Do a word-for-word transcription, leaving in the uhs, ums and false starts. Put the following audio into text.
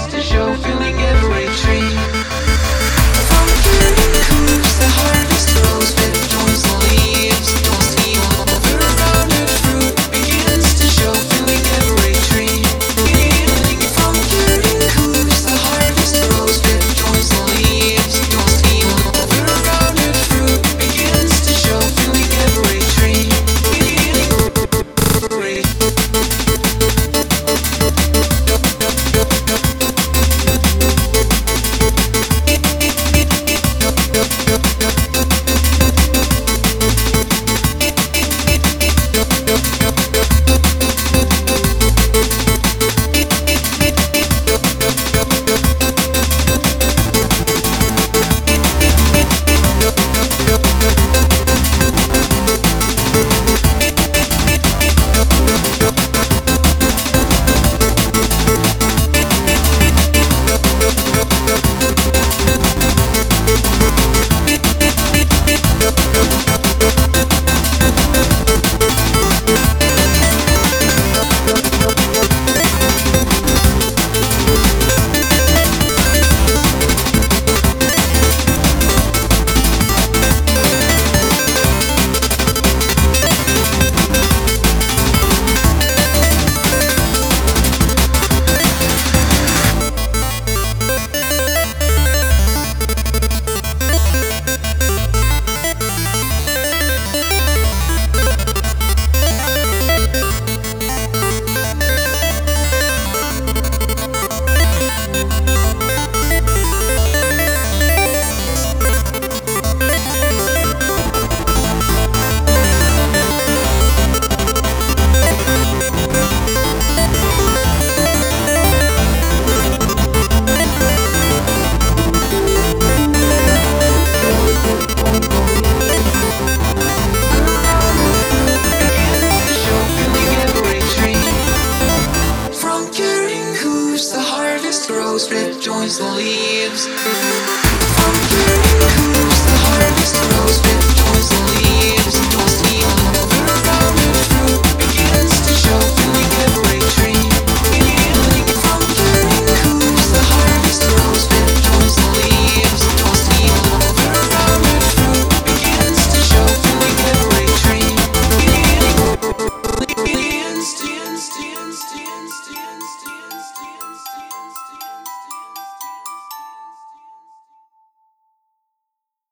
begins to show, filling every tree. From hearing hooves, the harvest grows, with joins the leaves, don't steal. The rounded fruit begins to show, filling every tree. From hearing hooves, the harvest grows, with joins the leaves, don't steal. The rounded fruit begins to show, filling every tree. Grows, red joins the leaves.